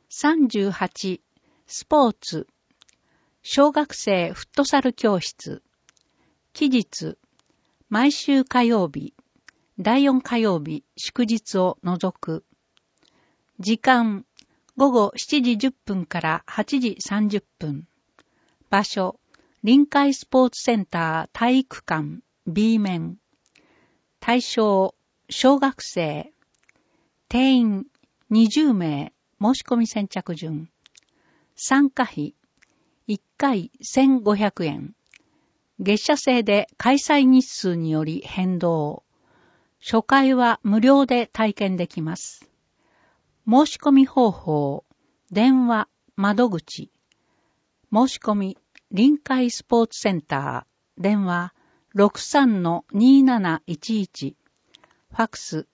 38、スポーツ、小学生フットサル教室、期日、毎週火曜日、第4火曜日、祝日を除く。時間、午後7時10分から8時30分。場所、臨海スポーツセンター体育館 B 面。対象、小学生。定員、20名、申し込み先着順。参加費、1回1500円。月謝制で開催日数により変動。初回は無料で体験できます。申し込み方法、電話、窓口。申し込み、臨海スポーツセンター、電話 63-2711、ファクス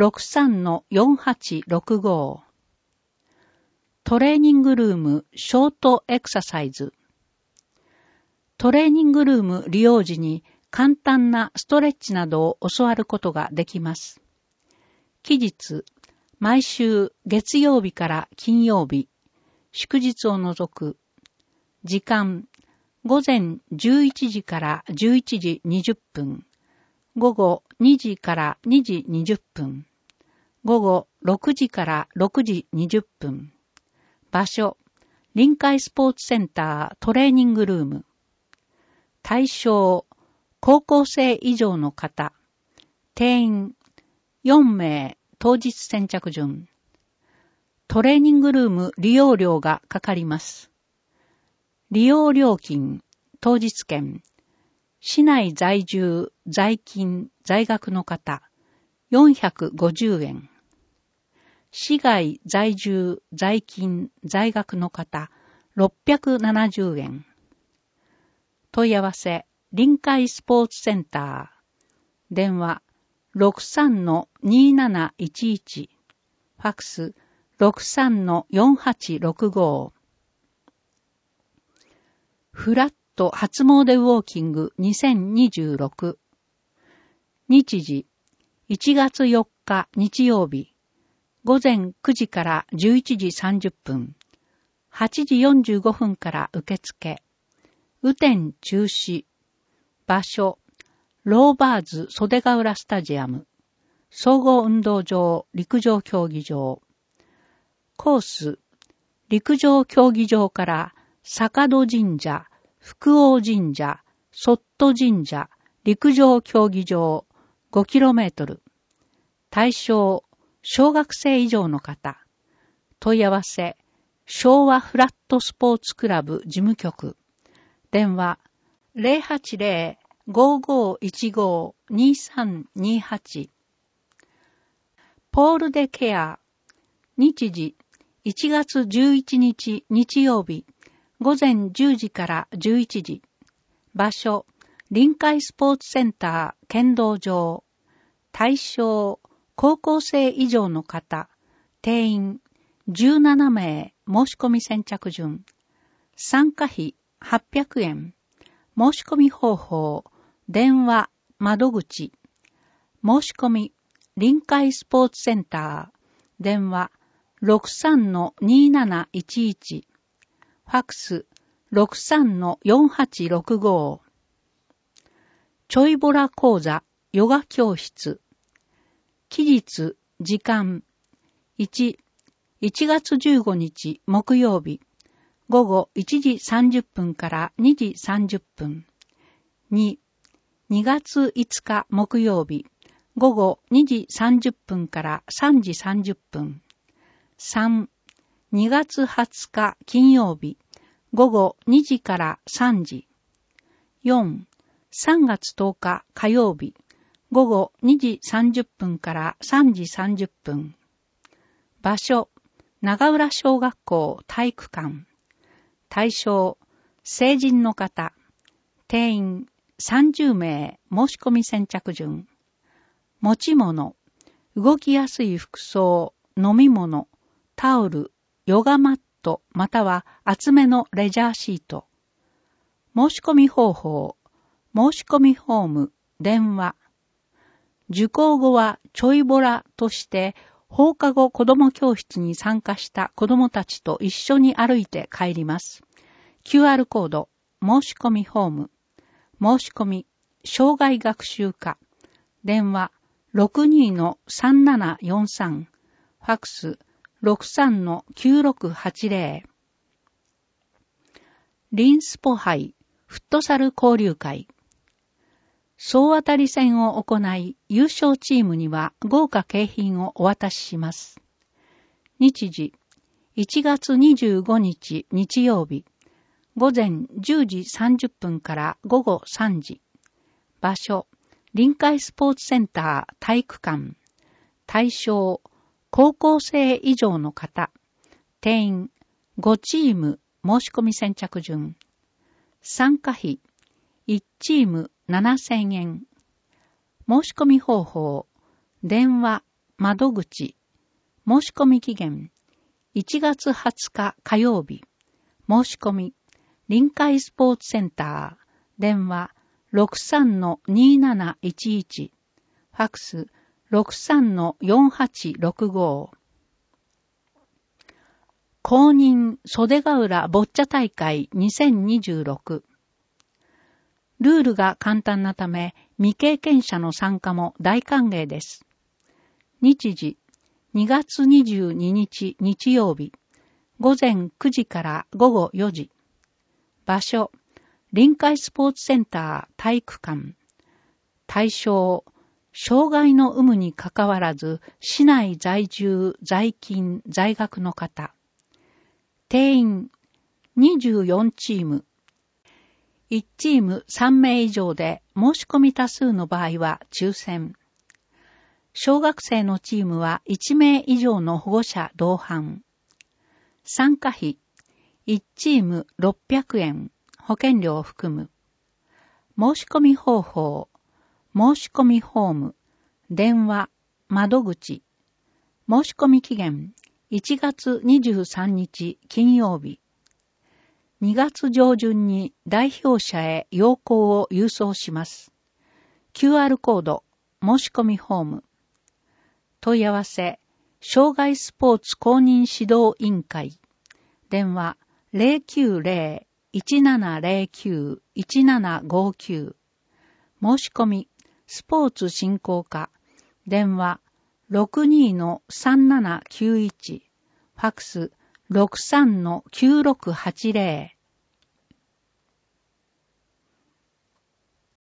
63-4865。トレーニングルームショートエクササイズ。トレーニングルーム利用時に簡単なストレッチなどを教わることができます。期日、毎週月曜日から金曜日、祝日を除く。時間、午前11時から11時20分、午後2時から2時20分、午後6時から6時20分。場所、臨海スポーツセンタートレーニングルーム。対象、高校生以上の方。定員、4名、当日先着順。トレーニングルーム利用料がかかります。利用料金、当日券。市内在住、在勤、在学の方、450円。市外在住、在勤、在学の方、670円。問い合わせ、臨海スポーツセンター。電話、63-2711。ファクス、63-4865。フラット初詣ウォーキング2026。日時、1月4日日曜日。午前9時から11時30分。8時45分から受付。雨天中止。場所、ローバーズ袖ヶ浦スタジアム。総合運動場、陸上競技場。コース、陸上競技場から坂戸神社、福王神社、ソット神社、陸上競技場 5km。対象、小学生以上の方。問い合わせ、昭和フラットスポーツクラブ事務局。電話、080-5515-2328。ポールデケア。日時、1月11日日曜日。午前10時から11時。場所、臨海スポーツセンター剣道場。対象、高校生以上の方。定員、17名、申し込み先着順。参加費、800円。申し込み方法、電話、窓口。申し込み、臨海スポーツセンター。電話、63-2711。ファクス 63-4865。ちょいボラ講座、ヨガ教室。期日、時間。1、1月15日木曜日。午後1時30分から2時30分。2、2月5日木曜日。午後2時30分から3時30分。3、2月20日金曜日、午後2時から3時。4、3月10日火曜日、午後2時30分から3時30分。場所、長浦小学校体育館。対象、成人の方。定員30名、申し込み先着順。持ち物、動きやすい服装、飲み物、タオル、ヨガマットまたは厚めのレジャーシート。申し込み方法、申し込みフォーム、電話。受講後はちょいボラとして放課後子ども教室に参加した子どもたちと一緒に歩いて帰ります。QR コード、申し込みフォーム、申し込み、障害学習課、電話 62-3743、ファクス 63-9680。リンスポ杯フットサル交流会。総当たり戦を行い、優勝チームには豪華景品をお渡しします。日時、1月25日日曜日、午前10時30分から午後3時。場所、臨海スポーツセンター体育館。対象、高校生以上の方。定員、5チーム申し込み先着順。参加費、1チーム7000円。申し込み方法、電話、窓口。申し込み期限、1月20日火曜日。申し込み、臨海スポーツセンター。電話、63-2711。ファクス、63-4865。公認袖ヶ浦ボッチャ大会2026。ルールが簡単なため、未経験者の参加も大歓迎です。日時、2月22日日曜日、午前9時から午後4時。場所、臨海スポーツセンター体育館。対象、障害の有無にかかわらず、市内在住、在勤、在学の方。定員、24チーム。1チーム3名以上で申し込み多数の場合は抽選。小学生のチームは1名以上の保護者同伴。参加費、1チーム600円、保険料を含む。申し込み方法、申し込みフォーム、電話、窓口。申し込み期限、1月23日金曜日。2月上旬に代表者へ要項を郵送します。QR コード、申し込みフォーム。問い合わせ、障害スポーツ公認指導委員会。電話、090-1709-1759。申し込み、スポーツ振興課。電話、62-3791。ファクス、63-9680。